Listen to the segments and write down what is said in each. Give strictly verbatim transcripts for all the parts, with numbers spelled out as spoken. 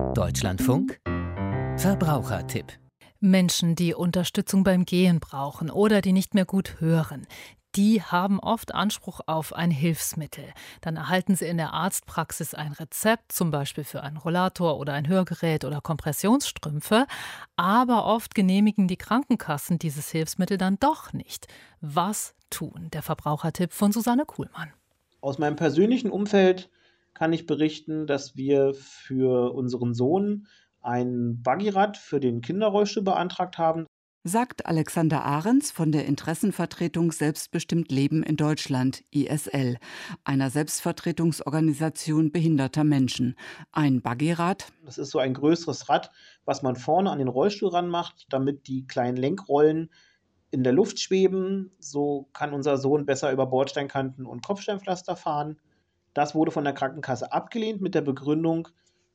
Deutschlandfunk Verbrauchertipp. Menschen, die Unterstützung beim Gehen brauchen oder die nicht mehr gut hören, die haben oft Anspruch auf ein Hilfsmittel. Dann erhalten sie in der Arztpraxis ein Rezept, zum Beispiel für einen Rollator oder ein Hörgerät oder Kompressionsstrümpfe. Aber oft genehmigen die Krankenkassen dieses Hilfsmittel dann doch nicht. Was tun? Der Verbrauchertipp von Susanne Kuhlmann. Aus meinem persönlichen Umfeld kann ich berichten, dass wir für unseren Sohn ein Buggyrad für den Kinderrollstuhl beantragt haben. Sagt Alexander Ahrens von der Interessenvertretung Selbstbestimmt Leben in Deutschland, I S L, einer Selbstvertretungsorganisation behinderter Menschen. Ein Buggyrad. Das ist so ein größeres Rad, was man vorne an den Rollstuhl ranmacht, damit die kleinen Lenkrollen in der Luft schweben. So kann unser Sohn besser über Bordsteinkanten und Kopfsteinpflaster fahren. Das wurde von der Krankenkasse abgelehnt mit der Begründung,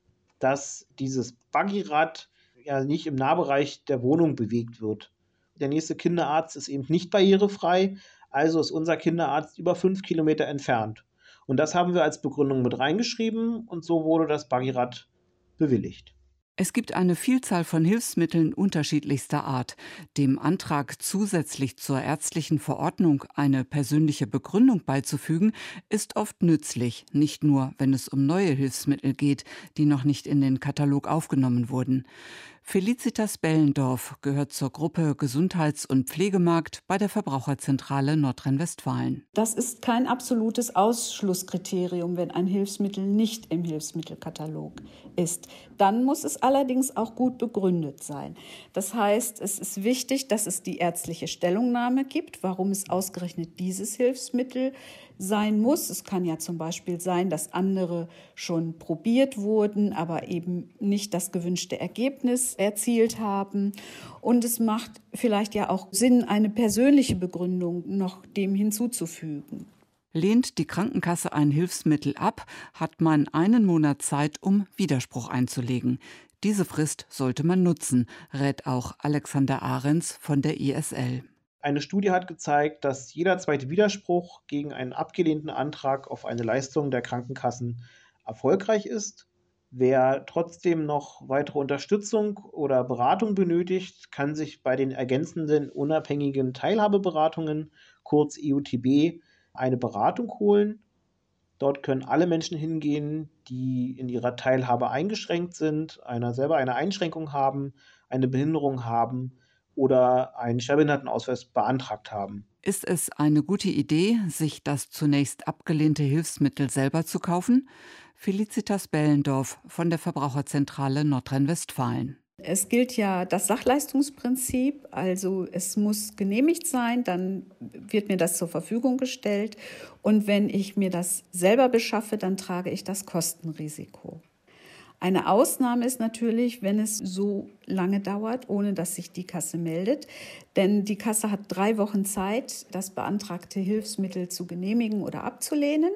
dass dieses Buggyrad ja nicht im Nahbereich der Wohnung bewegt wird. Der nächste Kinderarzt ist eben nicht barrierefrei, also ist unser Kinderarzt über fünf Kilometer entfernt. Und das haben wir als Begründung mit reingeschrieben und so wurde das Buggyrad bewilligt. Es gibt eine Vielzahl von Hilfsmitteln unterschiedlichster Art. Dem Antrag, zusätzlich zur ärztlichen Verordnung eine persönliche Begründung beizufügen, ist oft nützlich, nicht nur, wenn es um neue Hilfsmittel geht, die noch nicht in den Katalog aufgenommen wurden. Felicitas Bellendorf gehört zur Gruppe Gesundheits- und Pflegemarkt bei der Verbraucherzentrale Nordrhein-Westfalen. Das ist kein absolutes Ausschlusskriterium, wenn ein Hilfsmittel nicht im Hilfsmittelkatalog ist. Dann muss es allerdings auch gut begründet sein. Das heißt, es ist wichtig, dass es die ärztliche Stellungnahme gibt, warum es ausgerechnet dieses Hilfsmittel sein muss. Es kann ja zum Beispiel sein, dass andere schon probiert wurden, aber eben nicht das gewünschte Ergebnis erzielt haben. Und es macht vielleicht ja auch Sinn, eine persönliche Begründung noch dem hinzuzufügen. Lehnt die Krankenkasse ein Hilfsmittel ab, hat man einen Monat Zeit, um Widerspruch einzulegen. Diese Frist sollte man nutzen, rät auch Alexander Ahrens von der I S L. Eine Studie hat gezeigt, dass jeder zweite Widerspruch gegen einen abgelehnten Antrag auf eine Leistung der Krankenkassen erfolgreich ist. Wer trotzdem noch weitere Unterstützung oder Beratung benötigt, kann sich bei den ergänzenden unabhängigen Teilhabeberatungen, kurz E U T B, eine Beratung holen. Dort können alle Menschen hingehen, die in ihrer Teilhabe eingeschränkt sind, einer selber eine Einschränkung haben, eine Behinderung haben oder einen Schwerbehindertenausweis beantragt haben. Ist es eine gute Idee, sich das zunächst abgelehnte Hilfsmittel selber zu kaufen? Felicitas Bellendorf von der Verbraucherzentrale Nordrhein-Westfalen. Es gilt ja das Sachleistungsprinzip, also es muss genehmigt sein, dann wird mir das zur Verfügung gestellt. Und wenn ich mir das selber beschaffe, dann trage ich das Kostenrisiko. Eine Ausnahme ist natürlich, wenn es so lange dauert, ohne dass sich die Kasse meldet. Denn die Kasse hat drei Wochen Zeit, das beantragte Hilfsmittel zu genehmigen oder abzulehnen.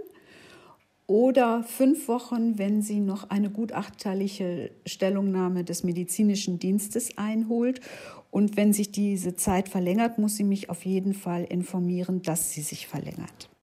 Oder fünf Wochen, wenn sie noch eine gutachterliche Stellungnahme des medizinischen Dienstes einholt. Und wenn sich diese Zeit verlängert, muss sie mich auf jeden Fall informieren, dass sie sich verlängert.